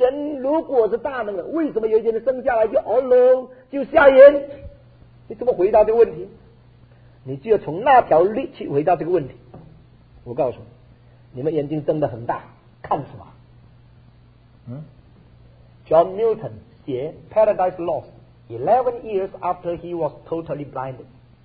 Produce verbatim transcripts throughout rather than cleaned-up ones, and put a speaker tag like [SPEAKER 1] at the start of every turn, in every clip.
[SPEAKER 1] 神如果是大能的，为什么有一天人生下来就哦喽就瞎眼？你怎么回答这个问题？你只有从那条路去回答这个问题。我告诉你，你们眼睛睁得很大，看什么？嗯 ，John Newton 写《Paradise Lost》eleven years after he was totally blinded。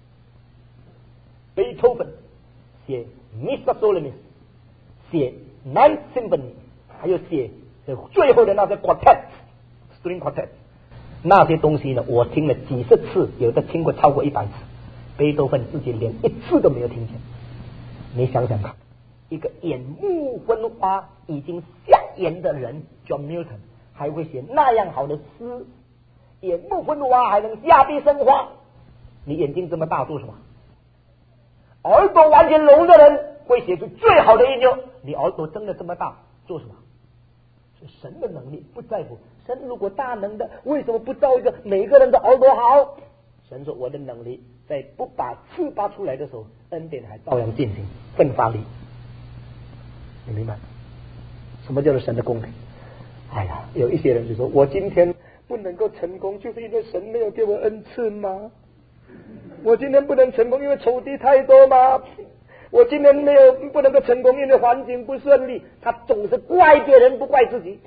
[SPEAKER 1] 贝多芬写《Mister Solemnis》，写《Ninth Symphony》，还有写最后的那些 quartet、string quartet， 那些东西呢，我听了几十次，有的听过超过一百次。贝多芬自己连一次都没有听见。你想想看，一个眼目昏花、已经瞎眼的人 ，John Newton 还会写那样好的诗，眼目昏花还能下笔生花。你眼睛这么大做什么？耳朵完全聋的人会写出最好的音乐，你耳朵睁得这么大做什么？是神的能力不在乎。神如果大能的，为什么不造一个每个人的耳朵好？神说我的能力在不把刺拔出来的时候，恩典还照样进行，奋发力。你明白什么叫做神的公平？哎呀，有一些人就说，我今天不能够成功，就是因为神没有给我恩赐吗？我今天不能成功，因为仇敌太多吗？我今天没有不能够成功，因为环境不顺利。他总是怪别人，不怪自己。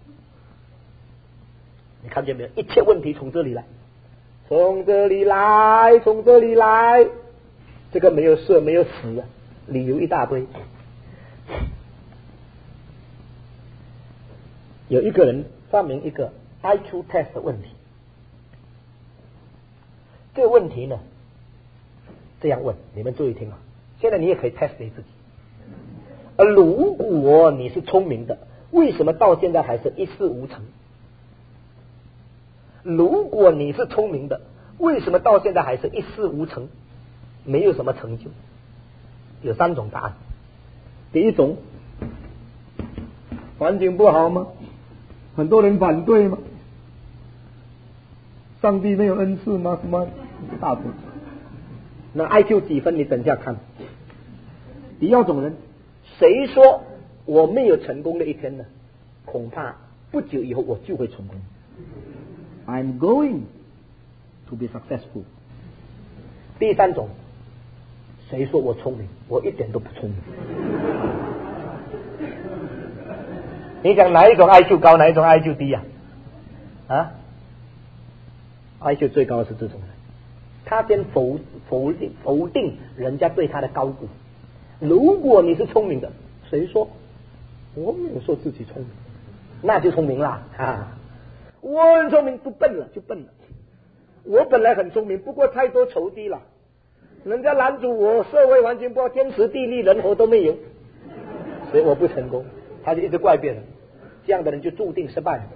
[SPEAKER 1] 你看见没有？一切问题从这里来，从这里来，从这里来。这个没有射，没有死啊，理由一大堆。有一个人发明一个 I Q test 的问题，这个问题呢，这样问，你们注意听啊。现在你也可以 test 你自己。而如果你是聪明的，为什么到现在还是一事无成？如果你是聪明的，为什么到现在还是一事无成？没有什么成就。有三种答案。第一种，环境不好吗？很多人反对吗？上帝没有恩赐吗？什么大错。那 I Q 几分？你等一下看。第二种人，谁说我没有成功的一天呢？恐怕不久以后我就会成功。I'm going to be successful。第三种，谁说我聪明？我一点都不聪明。你讲哪一种 I Q 高，哪一种 I Q 低呀、啊？啊 ，I Q 最高的是这种人，他先否否定否定人家对他的高估。如果你是聪明的，谁说我没有说自己聪明，那就聪明了啊！我很聪明，不笨了就笨了。我本来很聪明，不过太多仇敌了，人家拦住我，社会环境不好，天时地利人和都没有，所以我不成功。他就一直怪别人，这样的人就注定失败。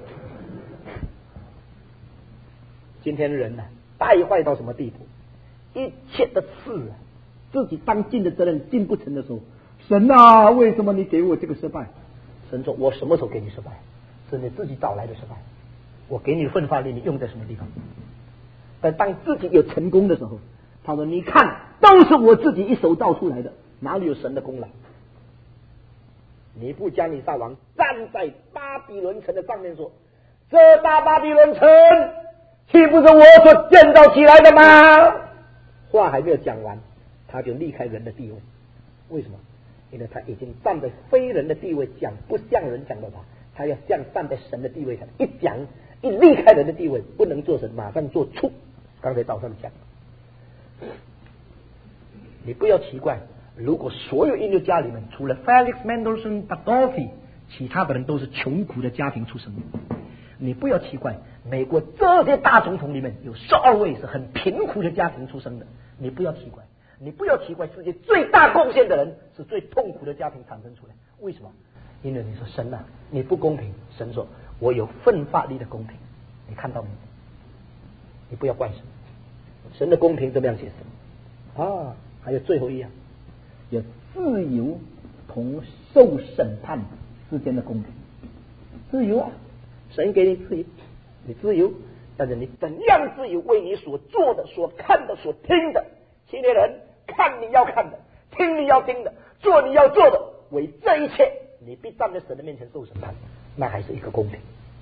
[SPEAKER 1] 今天人呢、啊，败坏到什么地步？一切的事啊，自己当尽的责任尽不成的时候，神啊，为什么你给我这个失败？神说：我什么时候给你失败？是你自己找来的失败。我给你奋发力，你用在什么地方？但当自己有成功的时候，他说：你看，都是我自己一手造出来的，哪里有神的功劳？尼布加尼撒王站在巴比伦城的上面说：这大巴比伦城岂不是我所建造起来的吗？话还没有讲完，他就离开人的地位。为什么？因为他已经站在非人的地位讲，不像人讲的话，他要像站在神的地位上，一讲一离开人的地位，不能做神，马上做畜。刚才早上讲，你不要奇怪，如果所有音乐家里面除了 Felix Mendelssohn、Bartholdy， 其他的人都是穷苦的家庭出生的，你不要奇怪，美国这些大总统里面有十二位是很贫苦的家庭出生的，你不要奇怪，你不要奇怪，世界最大贡献的人是最痛苦的家庭产生出来，为什么？因为你说神啊，你不公平，神说我有奋发力的公平，你看到没有？你不要怪神，神的公平怎么样解释啊？还有最后一样，有自由同受审判之间的公平。自由啊，神给你自由，你自由，但是你怎样自由？为你所做的、所看的、所听的，青年人看你要看的，听你要听的，做你要做的，为这一切，你必站在神的面前受审判，那还是一个公平。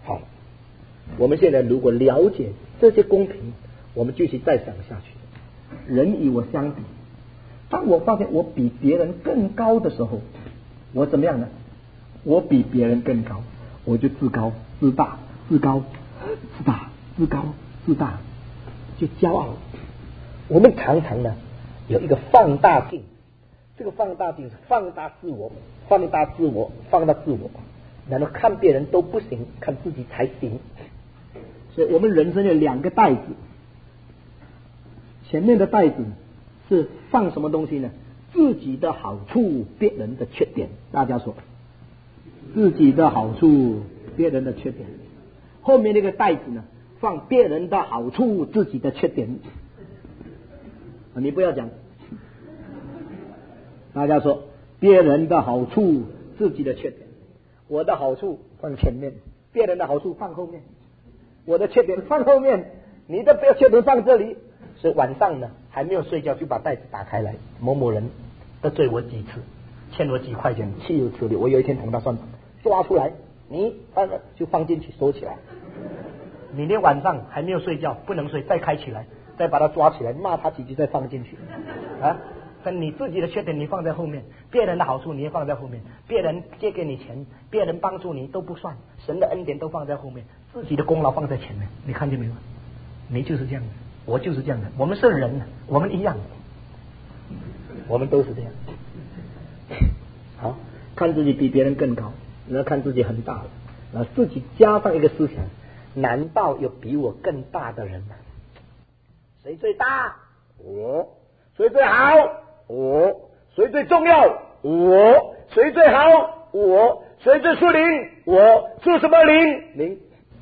[SPEAKER 1] 好，我们现在如果了解这些公平，我们继续再想下去。人与我相比，当我发现我比别人更高的时候，我怎么样呢？我比别人更高，我就自高自大，自高自大，自高自大，就骄傲。我们常常呢有一个放大镜，这个放大镜是放大自我，放大自我，放大自我，然后看别人都不行，看自己才行。所以我们人生有两个袋子，前面的袋子是放什么东西呢？自己的好处，别人的缺点。大家说，自己的好处，别人的缺点。后面那个袋子呢，放别人的好处，自己的缺点。你不要讲，大家说，别人的好处，自己的缺点。我的好处放前面，别人的好处放后面，我的缺点放后面，你的缺点放这里。所以晚上呢，还没有睡觉就把袋子打开来，某某人得罪我几次，欠我几块钱，岂有此理！我有一天同他算，抓出来，你放了就放进去收起来。你连晚上还没有睡觉，不能睡，再开起来，再把他抓起来，骂他几句，再放进去啊！但你自己的缺点你放在后面，别人的好处你也放在后面，别人借给你钱，别人帮助你都不算，神的恩典都放在后面，自己的功劳放在前面。你看见没有？你就是这样的，我就是这样的，我们是人，我们一样，我们都是这样。好，看自己比别人更高，然后看自己很大了，然后自己加上一个思想，难道有比我更大的人吗？谁最大？我。谁最好？我。谁最重要？我。谁最好？我。谁最属灵？我。属什么灵？灵。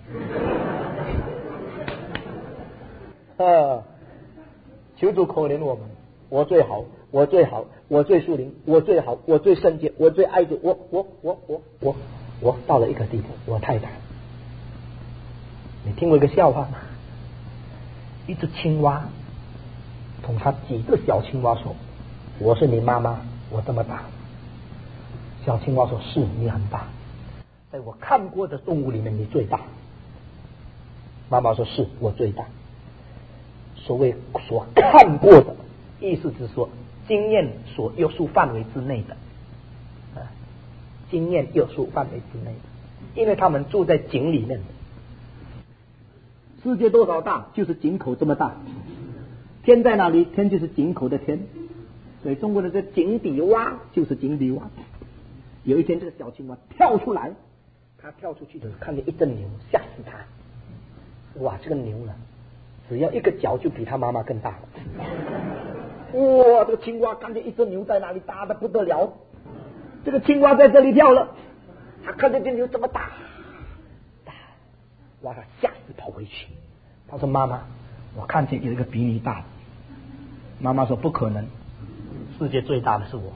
[SPEAKER 1] 啊！求主可怜我们，我最好，我最好，我最属灵，我最好，我最圣洁，我最爱主，我我我我我我到了一个地步，我太大。你听过一个笑话吗？一只青蛙同他几个小青蛙说：“我是你妈妈，我这么大。”小青蛙说：“是你很大，在我看过的动物里面你最大。”妈妈说：“是我最大。”所谓所看过的，意思是说经验所约束范围之内的，啊，经验约束范围之内的，因为他们住在井里面的。世界多少大，就是井口这么大。天在哪里？天就是井口的天。所以中国的这井底蛙就是井底蛙。有一天，这个小青蛙跳出来，他跳出去的时候看见一只牛，吓死他！哇，这个牛呢，只要一个脚就比他妈妈更大了。哇，这个青蛙看见一只牛在那里，大的不得了。这个青蛙在这里跳了，他看见这牛这么大，大，哇，他吓死跑回去。他说：“妈妈，我看见有一个比你大的。”妈妈说：“不可能，世界最大的是我。”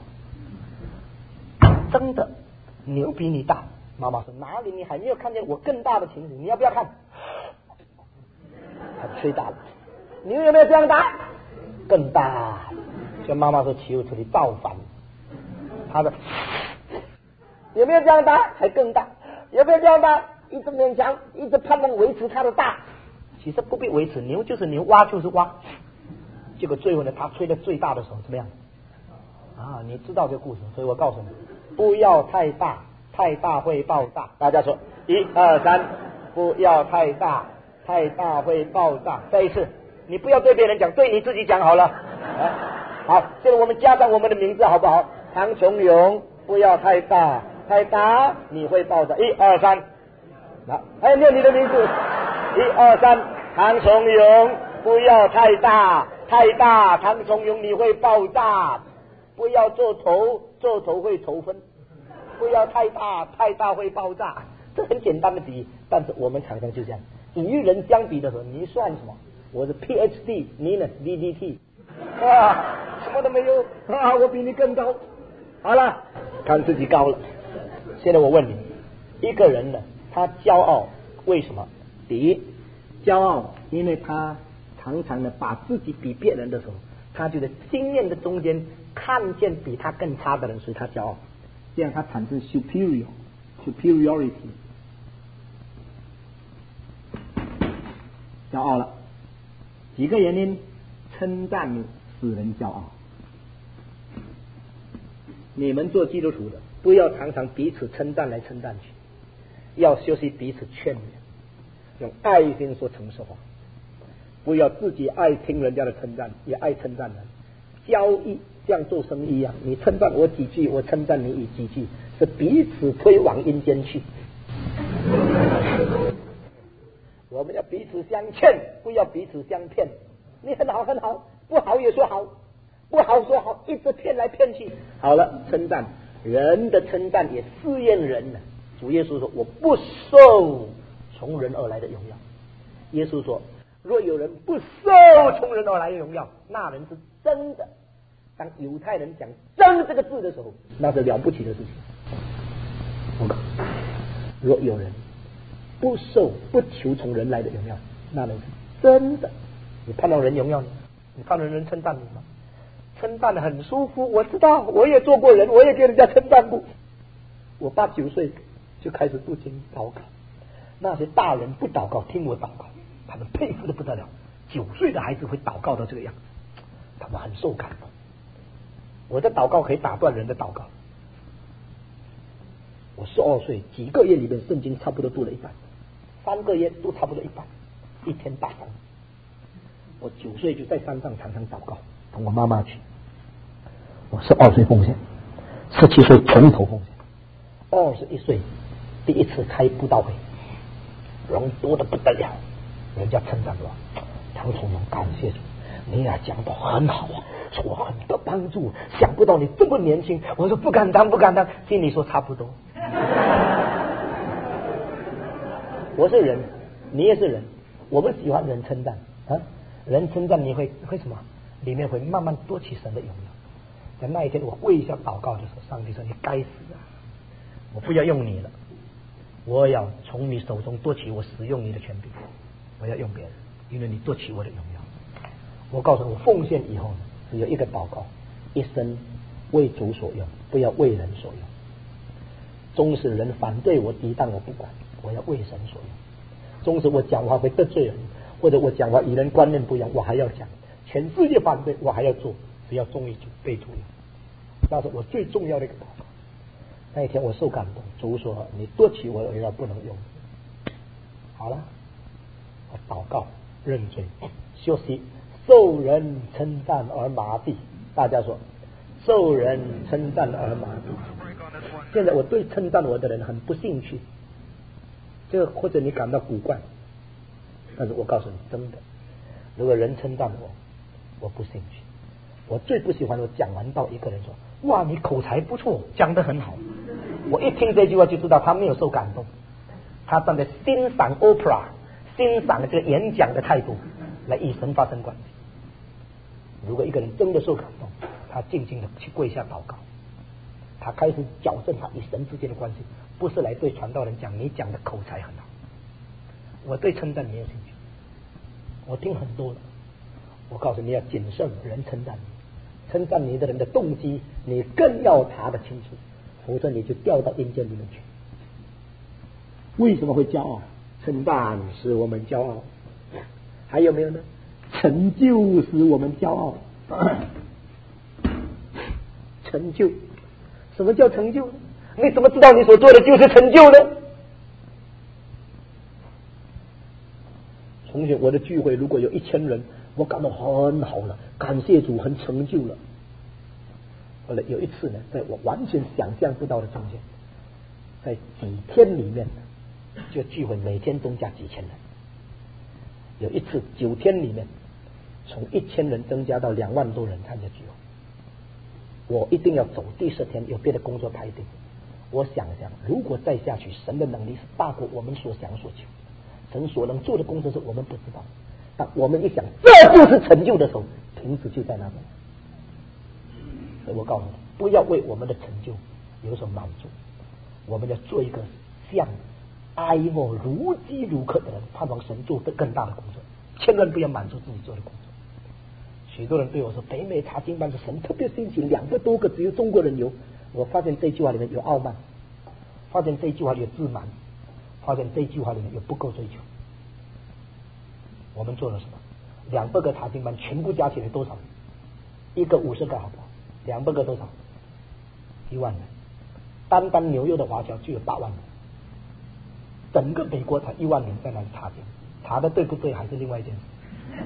[SPEAKER 1] 真的，牛比你大。妈妈说：“哪里？你还没有看见我更大的情形？你要不要看？”他吹大了，牛有没有这样大？更大。所以妈妈说：“岂有此理，造反！”他的有没有这样大？还更大。有没有这样大？一直勉强，一直盼望维持它的大。其实不必维持，牛就是牛，蛙就是蛙。结果最后呢，他吹的最大的时候怎么样？啊，你知道这个故事，所以我告诉你，不要太大，太大会爆炸。大家说，一二三，不要太大，太大会爆炸。再一次，你不要对别人讲，对你自己讲好了。啊，好，现在我们加上我们的名字好不好？唐崇勇，不要太大，太大你会爆炸。一二三，好，还念你的名字。一二三，唐崇勇，不要太大，太大，唐崇勇你会爆炸。不要做头，做头会头分。不要太大，太大会爆炸。这很简单的比喻，但是我们常常就这样，与人相比的时候，你算什么？我是 P H D， 你呢 D D T， 啊，什么都没有啊，我比你更高。好了，看自己高了。现在我问你，一个人呢，他骄傲为什么？第一，骄傲，因为他常常呢把自己比别人的时候，他就在经验的中间看见比他更差的人，所以他骄傲，这样他产生 superior superiority。 骄傲了。几个原因，称赞使人骄傲。你们做基督徒的，不要常常彼此称赞来称赞去，要学习彼此劝勉，用爱心说诚实话，不要自己爱听人家的称赞，也爱称赞人。交易像做生意一样，你称赞我几句，我称赞你几句，是彼此推往阴间去。我们要彼此相劝，不要彼此相骗。你很好很好，不好也说好，不好说好，一直骗来骗去。好了，称赞人的称赞也试验人了。主耶稣说：“我不受从人而来的荣耀。”耶稣说：“若有人不受从人而来的荣耀，那人是真的。”当犹太人讲“真”这个字的时候，那是了不起的事情。我告诉你，若有人不受不求从人来的荣耀，那人是真的。你盼望人荣耀你，你盼望人称赞你吗？称赞很舒服，我知道，我也做过人，我也给人家称赞过。我八九岁就开始读经祷告，那些大人不祷告，听我祷告，他们佩服的不得了。九岁的孩子会祷告到这个样子，他们很受感动。我的祷告可以打断人的祷告。我十二岁几个月里面，圣经差不多读了一半，三个月都差不多一半，一天打翻。我九岁就在山上常常祷告，同我妈妈去。我十二岁奉献，十七岁从头奉献，二十一岁第一次开布道会，人多的不得了，人家称赞我，唐崇荣感谢主，你俩讲的很好啊，说我很多帮助，想不到你这么年轻。我说不敢当不敢当，心里说差不多。我是人，你也是人，我们喜欢人称赞啊，人称赞你会会什么？里面会慢慢多起神的荣耀。在那一天我跪下祷告的时候，上帝说：“你该死啊！我不要用你了，我要从你手中夺取我使用你的权柄，我要用别人，因为你夺取我的荣耀。”我告诉你，我奉献以后呢，只有一个祷告：一生为主所用，不要为人所用。纵使人反对我、抵挡我不管，我要为神所用。纵使我讲话会得罪人，或者我讲话与人观念不一样，我还要讲。全世界反对我还要做，只要忠于主，被主用。那是我最重要的一个祷告。那一天我受感动，主说：“你夺取我的荣耀不能用。”好了，我祷告认罪，休息。受人称赞而麻痹，大家说，受人称赞而麻痹。现在我对称赞我的人很不兴趣，这个或者你感到古怪，但是我告诉你，真的，如果人称赞我，我不兴趣。我最不喜欢我讲完到一个人说：“哇，你口才不错，讲得很好。”我一听这句话就知道他没有受感动，他站在欣赏 opera、欣赏这个演讲的态度来与神发生关系。如果一个人真的受感动，他静静的去跪下祷告，他开始矫正他与神之间的关系，不是来对传道人讲你讲的口才很好。我对称赞没有兴趣，我听很多了。我告诉你要谨慎人称赞你，称赞你的人的动机你更要查得清楚，否则你就掉到阴间里面去。为什么会骄傲？称赞使我们骄傲。还有没有呢？成就使我们骄傲。成就，什么叫成就？你怎么知道你所做的就是成就呢？从前我的聚会如果有一千人，我感到很好了，感谢主，很成就了。后来有一次呢，在我完全想象不到的中间，在几天里面就聚会每天增加几千人。有一次九天里面，从一千人增加到两万多人参加聚会。我一定要走第十天，有别的工作排定。我想想，如果再下去，神的能力是大过我们所想所求。神所能做的工作是我们不知道，但我们一想这就是成就的时候，停止就在那边。所以我告诉你，不要为我们的成就有所满足，我们要做一个像爱我如饥如渴的人，盼望神做的更大的工作，千万不要满足自己做的工作。许多人对我说，北美查经班是神特别兴起两个多个只有中国人有。我发现这句话里面有傲慢，发现这句话里有自满，发现这句话里面有不够追求。 我们做了什么？两百个查经班全部加起来多少？一个五十个好不好？两百个多少？一万人。单单纽约的华侨就有八万人，整个美国才一万人在那里查经，查的对不对还是另外一件事。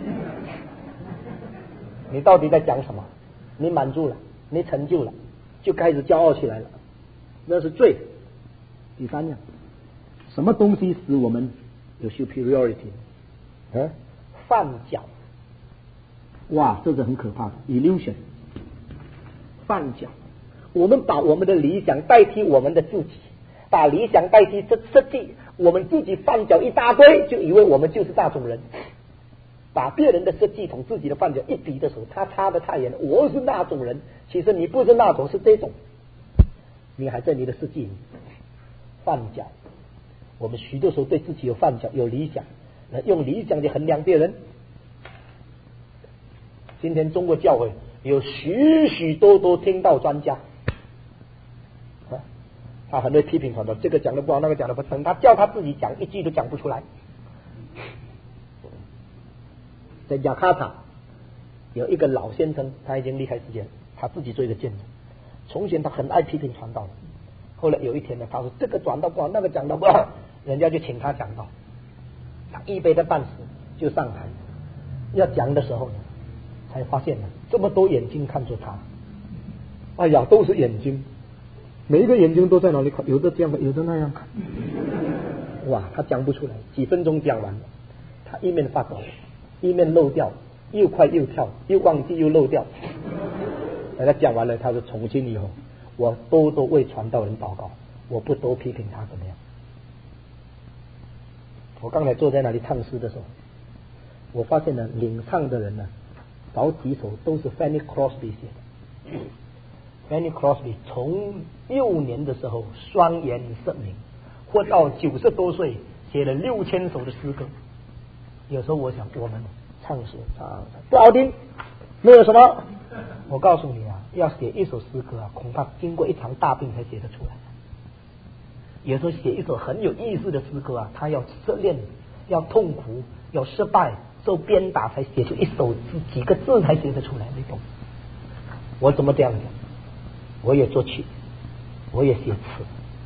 [SPEAKER 1] 你到底在讲什么？你满足了，你成就了，就开始骄傲起来了，那是罪。第三样，什么东西使我们有 superiority？ 嗯，绊脚。哇，这是很可怕的 illusion。绊脚，我们把我们的理想代替我们的自己，把理想代替这设计，我们自己绊脚一大堆，就以为我们就是那种人。把别人的设计同自己的绊脚一比的时候，他差得太远了。我是那种人，其实你不是那种，是这种，你还在你的设计里绊脚。我们许多时候对自己有绊脚，有理想，用理想去衡量别人。今天中国教会有许许多多听到专家，啊，他很会批评传道，这个讲的不好，那个讲的不好，等他叫他自己讲，一句都讲不出来。在雅加达有一个老先生，他已经离开世界，他自己做一个见证。从前他很爱批评传道，后来有一天呢，他说这个讲道不好，那个讲道不好，人家就请他讲道，他一杯的半死就上台，要讲的时候呢，才发现呢，这么多眼睛看着他，哎呀，都是眼睛，每一个眼睛都在哪里看，有的这样看，有的那样看，哇，他讲不出来，几分钟讲完了，他一面发抖，一面漏掉，又快又跳，又忘记又漏掉。等他讲完了，他说从今以后，我多多为传道人祷告，我不多批评他怎么样。我刚才坐在那里唱诗的时候，我发现呢，领唱的人呢，找几首都是 Fanny Crosby 写的。Fanny Crosby 从幼年的时候双眼失明，活到九十多岁，写了六千首的诗歌。有时候我想，我们唱诗唱不好听，没有什么。我告诉你啊，要写一首诗歌啊，恐怕经过一场大病才写得出来。有时候写一首很有意思的诗歌啊，他要失恋，要痛苦，要失败，受鞭打才写出一首字，几个字才写得出来，你懂？我怎么这样讲？我也作曲，我也写词，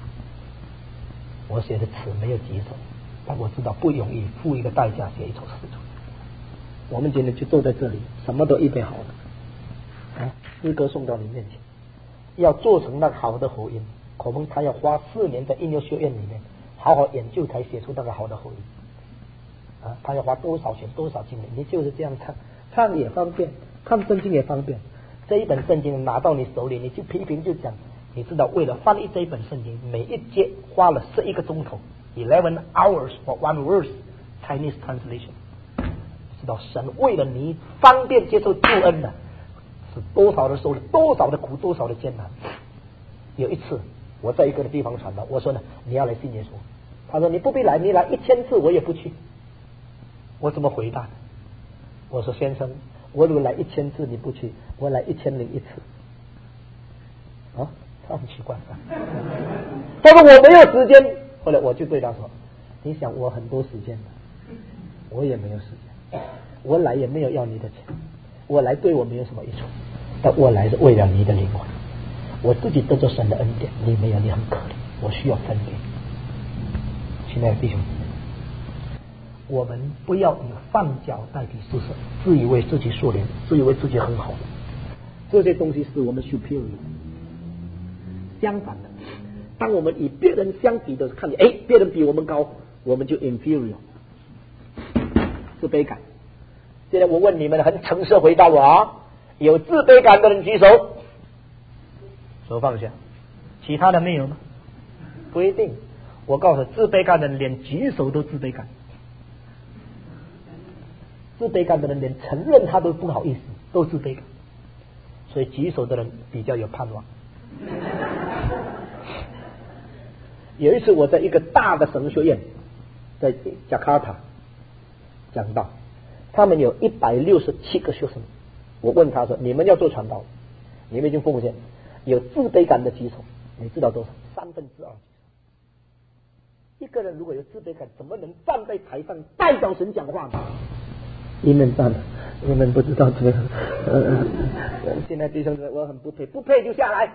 [SPEAKER 1] 我写的词没有几首。但我知道不容易，付一个代价写一首诗出来。我们今天就坐在这里，什么都预备好了，啊，诗歌送到你面前，要做成那个好的喉音，恐怕他要花四年在音乐学院里面好好研究才写出那个好的喉音，啊，他要花多少钱多少精力？你就是这样唱，唱也方便，看圣经也方便。这一本圣经拿到你手里，你去批评就讲，你知道为了翻译这一本圣经，每一节花了十一个钟头。Eleven hours for one verse Chinese translation。知道神为了你方便接受救恩的，是多少的受了多少的苦，多少的艰难。有一次我在一个地方传道，我说呢，你要来信耶稣，他说你不必来，你来一千次我也不去。我怎么回答？我说先生，我如果来一千次你不去，我来一千零一次。啊，他很奇怪。他说我没有时间。后来我就对他说，你想我很多时间的，我也没有时间，我来也没有要你的钱，我来对我没有什么益处，但我来是为了你的灵魂，我自己得着神的恩典，你没有，你很可怜，我需要分给你。亲爱的弟兄，我们不要以放脚代替施舍，自以为自己属灵，自以为自己很好，这些东西是我们 superior。相反的，当我们以别人相比的看见，哎，别人比我们高，我们就 inferior， 自卑感。现在我问你们，很诚实回答我啊，有自卑感的人举手，手放下，其他的没有吗？不一定。我告诉你，自卑感的人连举手都自卑感，自卑感的人连承认他都不好意思，都自卑感。所以举手的人比较有盼望。有一次我在一个大的神学院，在加卡塔讲道，他们有一百六十七个学生。我问他说：“你们要做传道，你们已经奉献，有自卑感的举手，你知道多少？三分之二。一个人如果有自卑感，怎么能站在台上代表神讲话呢？ 你们赞了，你们不知道这个，呃，现在弟兄姊妹，我很不配，不配就下来。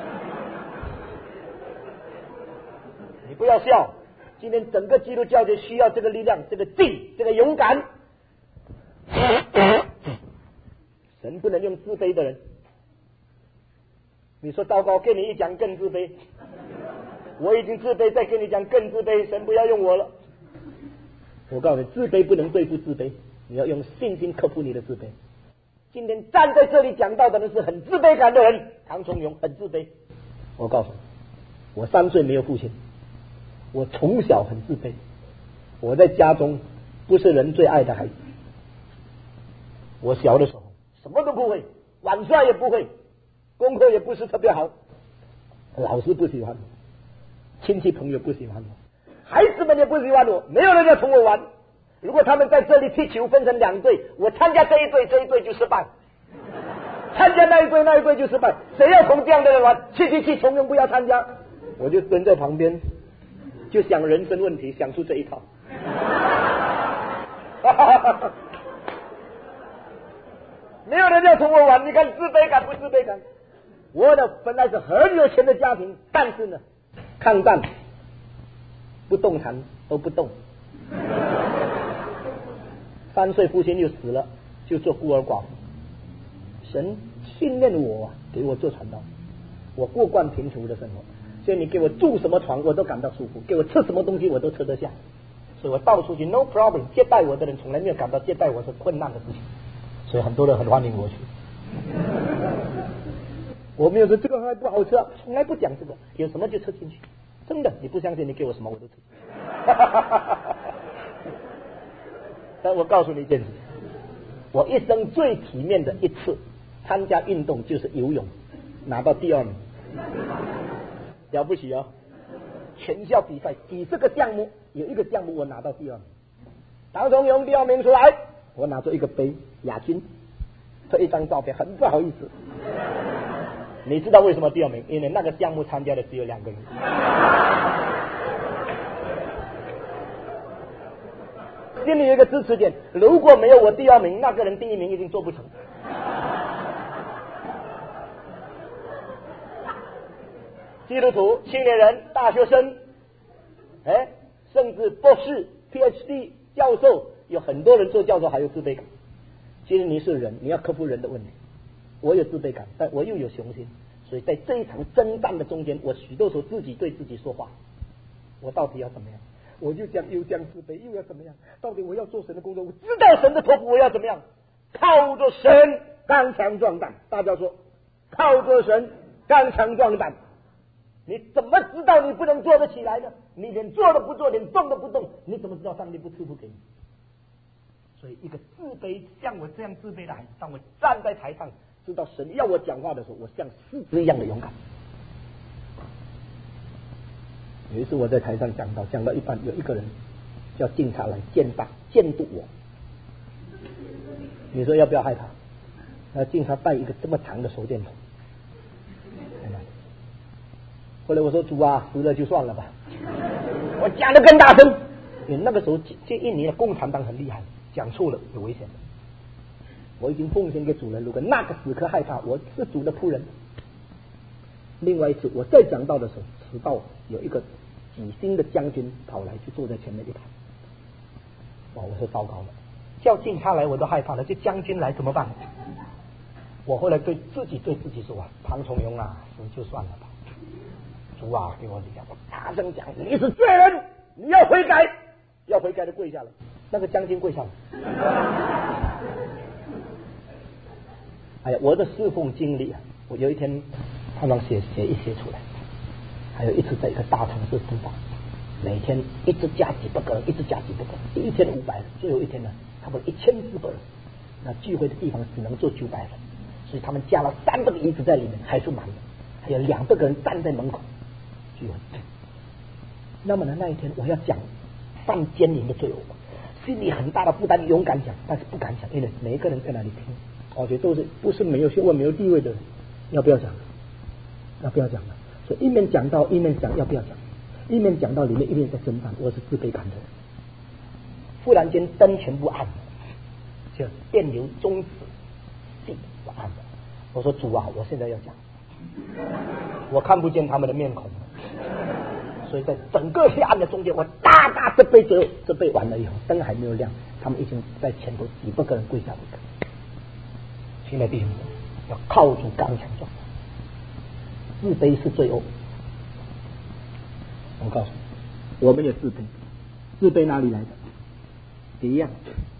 [SPEAKER 1] 你不要笑，今天整个基督教就需要这个力量，这个劲，这个勇敢。神不能用自卑的人。你说糟糕，跟你一讲更自卑，我已经自卑，再跟你讲更自卑，神不要用我了。我告诉你，自卑不能对付自卑，你要用信心克服你的自卑。今天站在这里讲到的人是很自卑感的人，唐崇荣很自卑。我告诉你，我三岁没有父亲，我从小很自卑，我在家中不是人最爱的孩子。我小的时候什么都不会，玩耍也不会，功课也不是特别好，老师不喜欢我，亲戚朋友不喜欢我，孩子们也不喜欢我，没有人要同我玩。如果他们在这里踢球分成两队，我参加这一队，这一队就失败；参加那一队，那一队就失败。谁要同这样的人玩？去去去，从容不要参加。我就蹲在旁边，就想人生问题，想出这一套。没有人要同我玩，你看自卑感不自卑感？我的本来是很有钱的家庭，但是呢，抗战不动弹都不动。三岁父亲就死了，就做孤儿寡妇。神训练我，给我做传道，我过惯贫穷的生活，所以你给我住什么床我都感到舒服，给我吃什么东西我都吃得下，所以我到处去 no problem。接待我的人从来没有感到接待我是困难的事情，所以很多人很欢迎我去。我没有说这个还不好吃啊，从来不讲这个，有什么就吃进去。真的，你不相信，你给我什么我都吃。但我告诉你一件事，我一生最体面的一次参加运动就是游泳，拿到第二名，了不起啊！全校比赛几十个项目，有一个项目我拿到第二名，唐崇荣第二名出来，我拿着一个杯亚军，这一张照片很不好意思。你知道为什么第二名？因为那个项目参加的只有两个人。心里有一个支持点，如果没有我第二名，那个人第一名已经做不成。基督徒、青年人、大学生，哎，甚至博士、P H D 教授，有很多人做教授还有自卑感。其实你是人，你要克服人的问题。我有自卑感，但我又有雄心，所以在这一场征战的中间，我许多时候自己对自己说话：我到底要怎么样？我就将又将自卑，又要怎么样？到底我要做神的工作，我知道神的托付，我要怎么样？靠着神刚强壮胆。大家说，靠着神刚强壮胆。你怎么知道你不能做得起来呢？你连做都不做，连动都不动，你怎么知道上帝不赐福给你？所以一个自卑，像我这样自卑的孩子，当我站在台上，知道神要我讲话的时候，我像狮子一样的勇敢。有一次我在台上讲到，讲到一半，有一个人叫警察来监察监督我，你说要不要害怕？那警察带一个这么长的手电筒，后来我说主啊，死了就算了吧，我讲得更大声，因为那个时候这印尼的共产党很厉害，讲错了有危险。我已经奉献给主人，如果那个时刻害怕，我是主的仆人。另外一次我再讲到的时候，迟到有一个几星的将军跑来，就坐在前面一排。哇，我说糟糕了，叫警察来我都害怕了，这将军来怎么办？我后来对自己对自己说啊，唐崇荣啊，死就算了吧。主啊，给我力量！我大声讲，你是罪人，你要悔改，要悔改的跪下来。那个将军跪下来。哎呀，我的侍奉经历啊，我有一天常常写写一写出来。还有一次在一个大城市布道，每天一直加几百个人，一直加几百个人，第一天五百人，最后一天呢，差不多一千四百人。那聚会的地方只能坐九百人，所以他们加了三百个椅子在里面，还是满的。还有两百个人站在门口聚会。那么呢，那一天我要讲犯奸淫的罪恶，心里很大的负担，勇敢讲，但是不敢讲，因为每一个人在那里听，我觉得都是不是没有学问、没有地位的人，要不要讲？要不要讲呢？所以一面讲到一面讲要不要讲，一面讲到里面一面在征战，我是自卑感的人。忽然间灯全部暗了， 就电流终止，地晚安。我说主啊，我现在要讲，我看不见他们的面孔，所以在整个黑暗的中间，我大大的被责责备完了以后，灯还没有亮，他们已经在前头几百个人跪下一个。亲爱的弟兄们，要靠主刚强壮，自卑是罪恶。我告诉你，我们也自卑，自卑哪里来的？一样，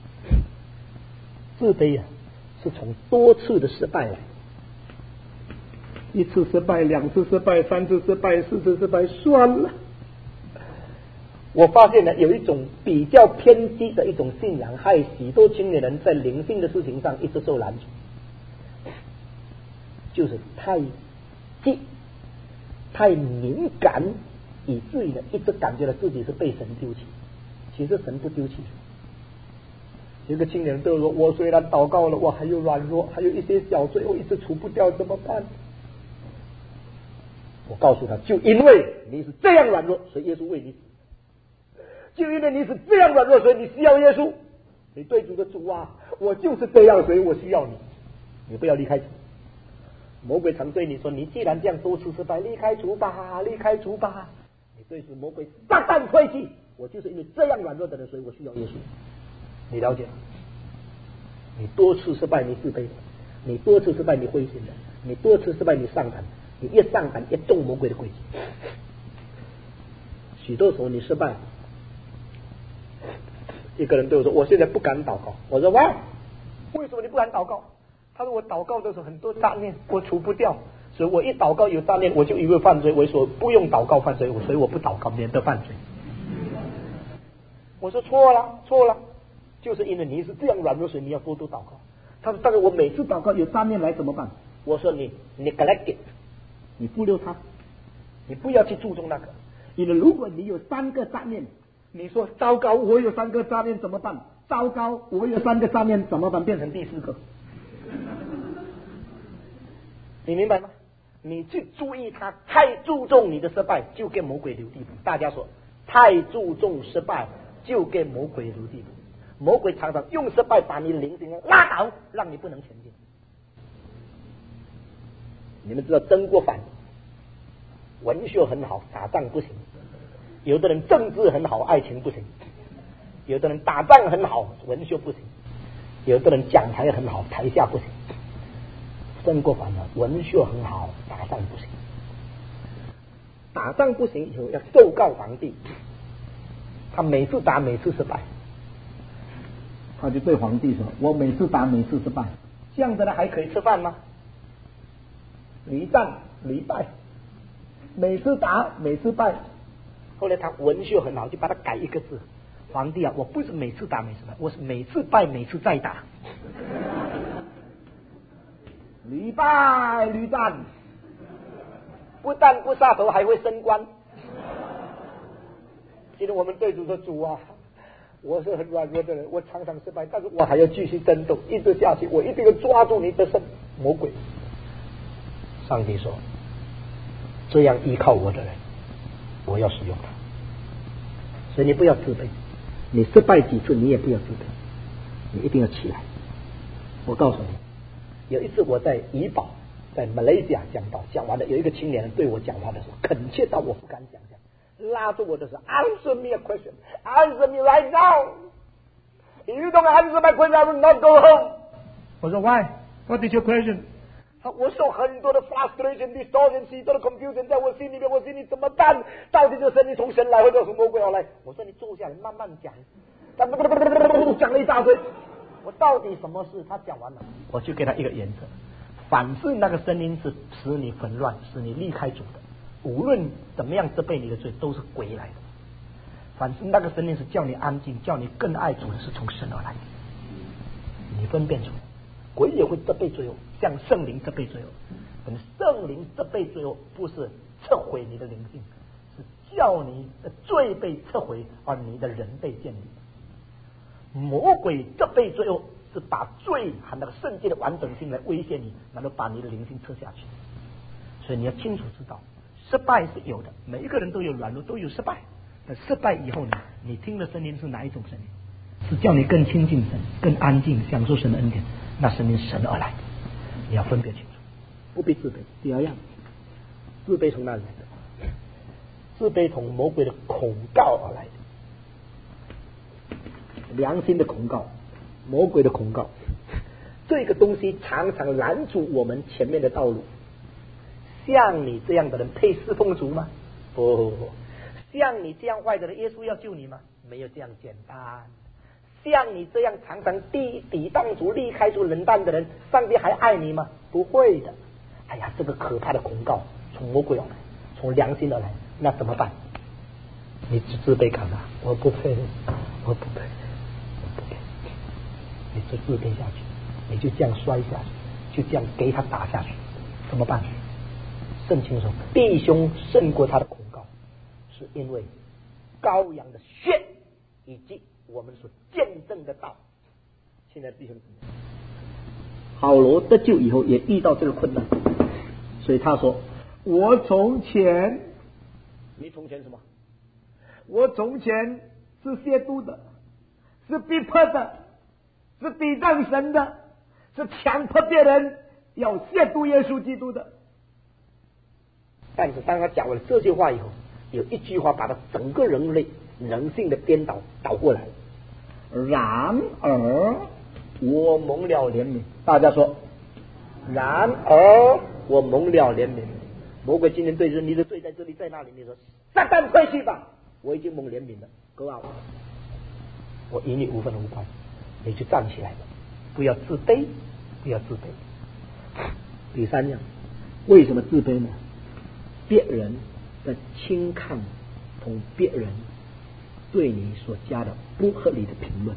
[SPEAKER 1] 自卑啊，是从多次的失败来的。一次失败，两次失败，三次失败，四次失败，算了。我发现呢，有一种比较偏激的一种信仰，害许多青年人在灵性的事情上一直受拦阻，就是太激、太敏感，以至于呢一直感觉到自己是被神丢弃。其实神不丢弃。有一个青年人对我说：“我虽然祷告了，我还有软弱，还有一些小罪，我一直除不掉，怎么办？”我告诉他，就因为你是这样软弱，所以耶稣为你死；就因为你是这样软弱，所以你需要耶稣。你对主的主啊，我就是这样，所以我需要你。你不要离开主。魔鬼常对你说：“你既然这样多次失败，离开主吧，离开主吧。”你对主魔鬼大胆推弃，我就是因为这样软弱的人，所以我需要耶稣。你了解吗？你多次失败，你自卑的；你多次失败，你灰心的；你多次失败，你上胆。你越上胆，越中魔鬼的诡计。许多时候你失败，一个人对我说：“我现在不敢祷告。”我说：“喂，为什么你不敢祷告？”他说：“我祷告的时候很多杂念，我除不掉，所以我一祷告有杂念，我就以为犯罪。我说不用祷告犯罪，所以我不祷告，免得犯罪。”我说：“错了，错了，就是因为你是这样软弱，所以你要多多祷告。”他说：“但是我每次祷告有杂念来怎么办？”我说：“你 neglect it。”你忽略它，你不要去注重那个，因为如果你有三个杂念，你说糟糕，我有三个杂念怎么办？糟糕，我有三个杂念怎么办？变成第四个，你明白吗？你去注意它，太注重你的失败，就给魔鬼留地步。大家说，太注重失败，就给魔鬼留地步。魔鬼常常用失败把你的灵性拉倒，让你不能前进。你们知道曾国藩文学很好，打仗不行；有的人政治很好，爱情不行；有的人打仗很好，文学不行；有的人讲台很好，台下不行。曾国藩呢，文学很好，打仗不行。打仗不行以后要奏告皇帝，他每次打每次失败，他就对皇帝说：“我每次打每次失败，这样的人还可以吃饭吗？”屡战屡败，每次打每次败。后来他文学很好，就把它改一个字：皇帝啊，我不是每次打每次败，我是每次败每次再打。屡败屡战，不但不下头，还会升官。今天我们对主说：“主啊，我是很软弱的人，我常常失败，但是我还要继续争斗，一直下去，我一定要抓住你的身魔鬼。”上帝说：“这样依靠我的人，我要使用他。所以你不要自卑，你失败几次，你也不要自卑，你一定要起来。”我告诉你，有一次我在怡保，在马来西亚讲道，讲完了，有一个青年人对我讲话的时候，恳切到我不敢讲讲，拉住我的手 ：“Answer me a question, answer me right now. If you don't answer my question, I will not go home.” 我说 ：“Why? What is your question?”我受很多的 frustration distortion 许多的 confusion 在我心里面，我心里怎么办？到底这声音从神来，或者从魔鬼而来？我说你坐下来慢慢讲，讲了一大堆，我到底什么事？他讲完了，我就给他一个原则：凡是那个声音是使你混乱、使你离开主的，无论怎么样责备你的罪，都是鬼来的；凡是那个声音是叫你安静、叫你更爱主的，是从神而来的。你分辨出来。鬼也会责备罪恶，像圣灵责备罪恶。可是圣灵责备罪恶，不是撤毁你的灵性，是叫你的罪被撤回，而你的人被建立。魔鬼责备罪恶，是把罪和那个圣洁的完整性来威胁你，然后把你的灵性撤下去。所以你要清楚知道，失败是有的，每一个人都有软弱，都有失败。但失败以后呢，你听的声音是哪一种声音？ 是叫你更亲近神，更安静，享受神的恩典，那是因神而来的。你要分别清楚，不必自卑。第二样，自卑从哪里来的？自卑从魔鬼的控告而来的，良心的控告，魔鬼的控告，这个东西常常拦阻我们前面的道路。像你这样的人配侍奉主吗？不不不，像你这样坏的人，耶稣要救你吗？没有这样简单。像你这样常常抵抵挡主、离开主、冷淡的人，上帝还爱你吗？不会的。哎呀，这个可怕的控告从魔鬼而来，从良心而来，那怎么办？你自卑感啊，我不配，我不配，我不配，你就自卑下去，你就这样摔下去，就这样给他打下去，怎么办？圣经说，弟兄胜过他的控告，是因为羔羊的血以及我们所见证的道。现在弟兄姊妹，保罗得救以后也遇到这个困难，所以他说：“我从前，你从前什么？我从前是亵渎的，是逼迫的，是抵挡神的，是强迫别人要亵渎耶稣基督的。”但是当他讲完这句话以后，有一句话把他整个人类人性的颠倒倒过来。然而我蒙了怜悯，大家说，然而我蒙了怜悯。魔鬼今天对着你的罪在这里在那里，你说撒旦快去吧，我已经蒙怜悯了，哥啊，我与你无分无关，你就站起来了，不要自卑，不要自卑。第三样，为什么自卑呢？别人的轻看同别人对你所加的不合理的评论。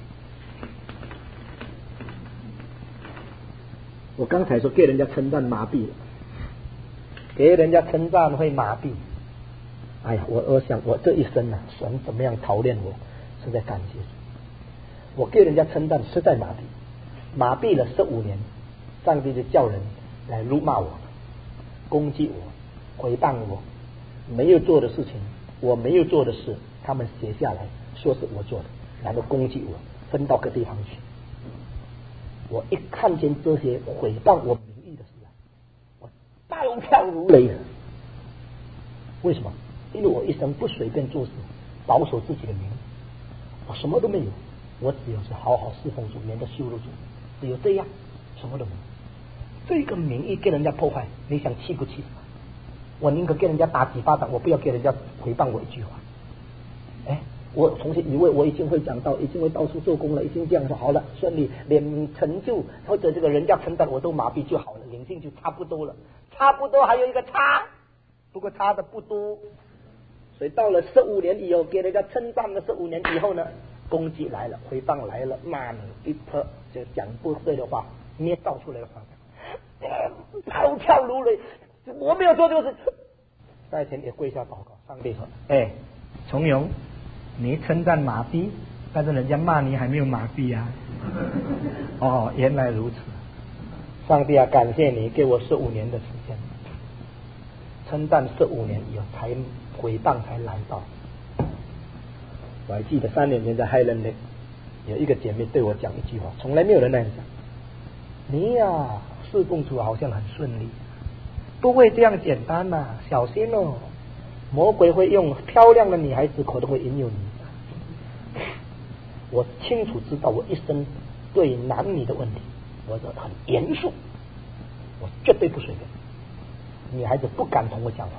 [SPEAKER 1] 我刚才说给人家称赞麻痹了，给人家称赞会麻痹。哎呀，我我想我这一生啊，神怎么样操练我，实在感谢主。我给人家称赞实在麻痹，麻痹了十五年，上帝就叫人来辱骂我，攻击我，回谤我，没有做的事情，我没有做的事，他们写下来说是我做的，然后攻击我，分到各地方去。我一看见这些毁谤我名誉的事，我暴跳如雷。为什么？因为我一生不随便做事，保守自己的名誉，我什么都没有，我只有是好好侍奉主，免得羞辱主，只有这样，什么都没有。这个名誉给人家破坏，你想气不气？我宁可给人家打几巴掌，我不要给人家回谤我一句话。哎，我从前以为我已经会讲道，已经会到处做工了，已经这样说好了，顺利，连成就或者这个人家称赞我都麻痹就好了，灵性就差不多了，差不多还有一个差，不过差的不多。所以到了十五年以后，给人家称赞了十五年以后呢，攻击来了，回谤来了，骂你一泼，就讲不对的话，捏造出来的话，暴跳如雷。我没有做这个事，在前也跪下祷告，上帝说：“哎，崇勇，你称赞麻痹，但是人家骂你还没有麻痹啊。”哦，原来如此，上帝啊，感谢你给我十五年的时间，称赞十五年以后才回谤才来到。我还记得三年前在海伦内有一个姐妹对我讲一句话，从来没有人那样讲：“你呀、啊，侍奉主好像很顺利。”不会这样简单呐、啊，小心哦！魔鬼会用漂亮的女孩子可能会引诱你。我清楚知道，我一生对男女的问题，我是很严肃，我绝对不随便。女孩子不敢同我讲话，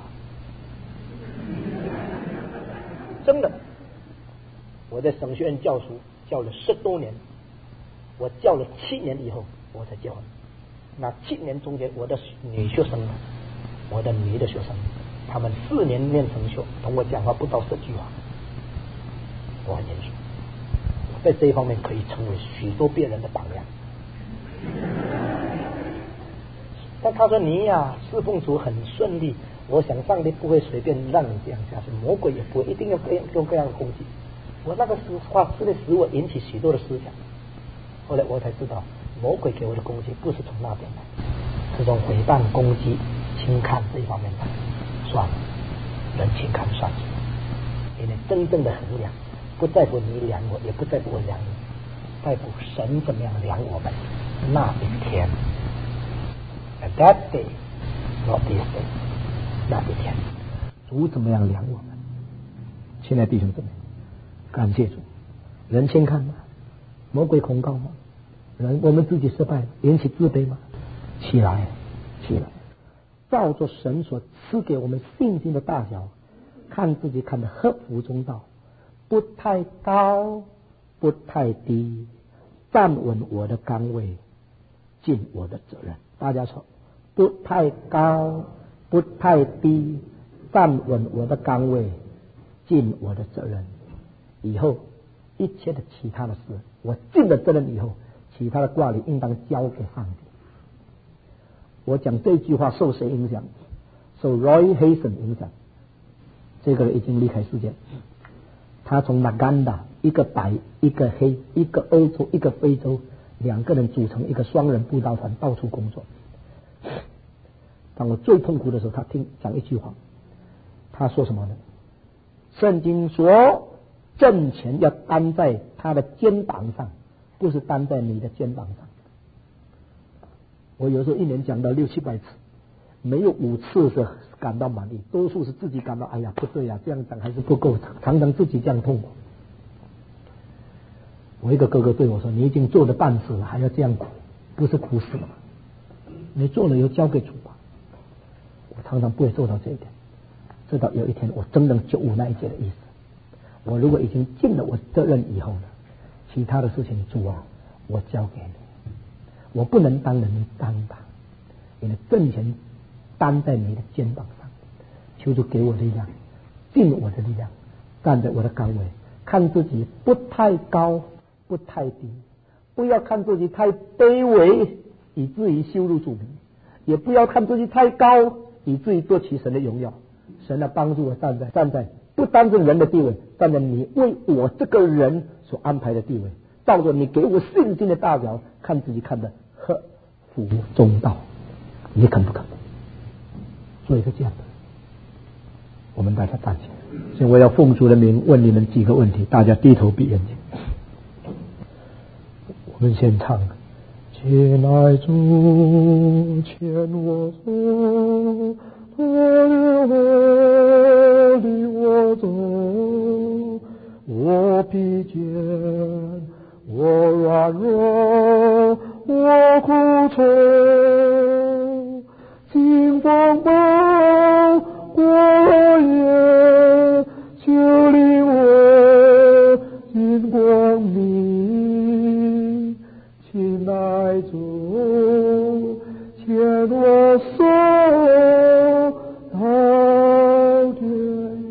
[SPEAKER 1] 真的。我在神学院教书教了十多年，我教了七年以后我才结婚。那七年中间，我的女学生，我的女的学生，他们四年念神学，同我讲话不到十句话，我很严肃。我在这一方面可以成为许多别人的榜样。但他说你呀、啊，侍奉主很顺利，我想上帝不会随便让你这样下去，魔鬼也不会一定要各样用各样的攻击。我那个实话真的使我引起许多的思想。后来我才知道，魔鬼给我的攻击不是从那边来，是从回谤、攻击、轻看这一方面来。算了，人轻看算了，因为真正的衡量不在乎你量我，也不在乎我量你，在乎神怎么样量我们。那一天 ，and that day, not this day， 那一天，主怎么样量我们？亲爱的弟兄姊妹，感谢主。人先看吗？魔鬼控告吗？人我们自己失败了，引起自卑吗？起来，起来，照着神所赐给我们信心的大小，看自己看得合乎中道，不太高，不太低，站稳我的岗位，尽我的责任。大家说，不太高，不太低，站稳我的岗位，尽我的责任。以后一切的其他的事，我尽了责任以后，其他的挂虑应当交给上帝。我讲这句话受谁影响？受 Roy Hazen 影响。这个人已经离开世界，他从纳甘达一个白一个黑，一个欧洲一个非洲，两个人组成一个双人布道团，到处工作。当我最痛苦的时候，他听讲一句话，他说什么呢？圣经说挣钱要担在他的肩膀上，不是担在你的肩膀上。我有时候一年讲到六七百次，没有五次是感到满意，多数是自己感到哎呀不对呀，这样讲还是不够，常常自己这样痛苦。我一个哥哥对我说：“你已经做了半死了，还要这样苦，不是苦死了吗？你做了以后交给主吧。”我常常不会做到这一点，直到有一天我真能九五那一节的意思。我如果已经尽了我责任以后呢，其他的事情主啊，我交给你。我不能当人担当，因为挣钱担在你的肩膀上。求主给我力量，尽我的力量，站在我的岗位，看自己不太高，不太低，不要看自己太卑微，以至于羞辱主名，也不要看自己太高，以至于夺取神的荣耀。神来帮助我站在站在不单是人的地位，站在你为我这个人所安排的地位，照着你给我信心的大小，看自己看得合乎中道。你肯不肯做一个这样的？我们大家站起来。所以我要奉主的名问你们几个问题，大家低头闭眼睛。我们先唱：亲爱主，牵我手，拖着我领我走，我疲倦，我软弱，我苦愁，经风暴过夜，求领我进光明。亲爱主，牵我手到天。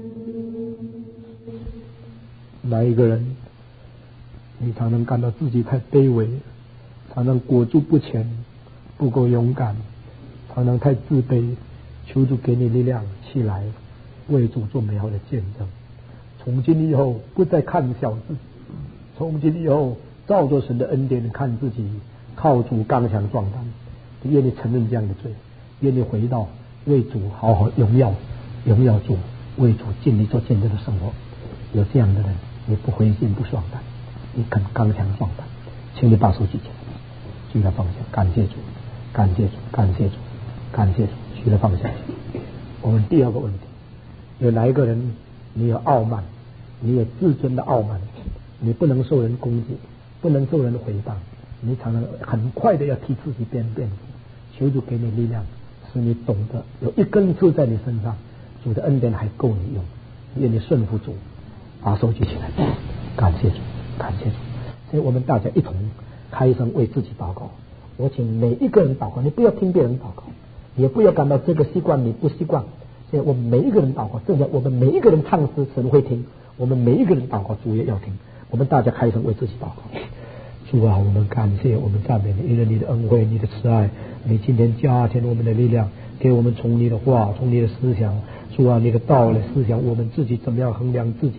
[SPEAKER 1] 哪一个人你常常感到自己太卑微，常常裹足不前，不够勇敢，常常太自卑？求主给你力量，起来为主做美好的见证。从今以后不再看小自己，从今以后照着神的恩典看自己，靠主刚强壮胆，愿你承认这样的罪，愿你回到为主好好荣耀荣耀主，为主尽力做见证的生活。有这样的人，你不灰心不丧胆，你肯刚强壮胆，请你把手举起来，举了放下，感谢主，感谢主，感谢主，感谢主，举了放下。我们第二个问题，有哪一个人你有傲慢，你有自尊的傲慢，你不能受人攻击，不能受人回谤，你常常很快的要替自己辩辩解。求主给你力量，使你懂得有一根刺在你身上，主的恩典还够你用，愿你顺服主，把手举起来，感谢主，感谢主。所以我们大家一同开声为自己祷告。我请每一个人祷告，你不要听别人祷告，也不要感到这个习惯你不习惯。所以我们每一个人祷告，正在我们每一个人唱诗，神会听；我们每一个人祷告，主也要听。我们大家开声为自己祷告。主啊，我们感谢，我们赞美你，因为你的恩惠，你的慈爱，你今天加添我们的力量，给我们从你的话，从你的思想，主啊，你的道的思想，我们自己怎么样衡量自己，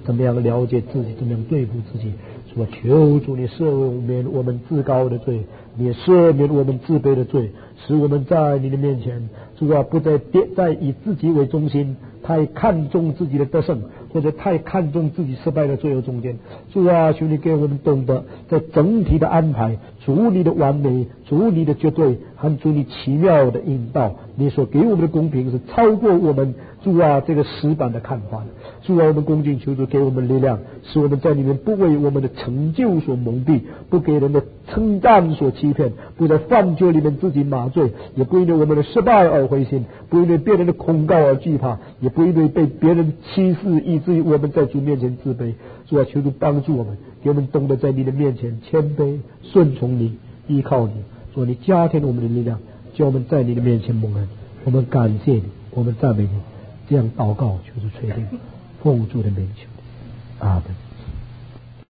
[SPEAKER 2] 怎么样了解自己，怎么样对付自己。主啊，求主你赦免我们自高的罪，你也赦免我们自卑的罪，使我们在你的面前，主啊，不再再以自己为中心，太看重自己的得胜，或者太看重自己失败的罪恶中间。主啊，求你给我们懂得在整体的安排，主你的完美，主你的绝对，和主你奇妙的引导，你所给我们的公平是超过我们主啊这个死板的看法的。主啊，我们恭敬求主给我们力量，使我们在里面不为我们的成就所蒙蔽，不给人的称赞所欺骗，不在犯罪里面自己麻醉，也不因为我们的失败而灰心，不因为别人的控告而惧怕，也不因为被别人欺视以至于我们在主面前自卑。主啊，求主帮助我们，给我们懂得在你的面前谦卑顺从你，依靠你。主啊，你加添我们的力量，叫我们在你的面前蒙恩。我们感谢你，我们赞美你。这样祷告求主垂听，奉主的名求，阿门。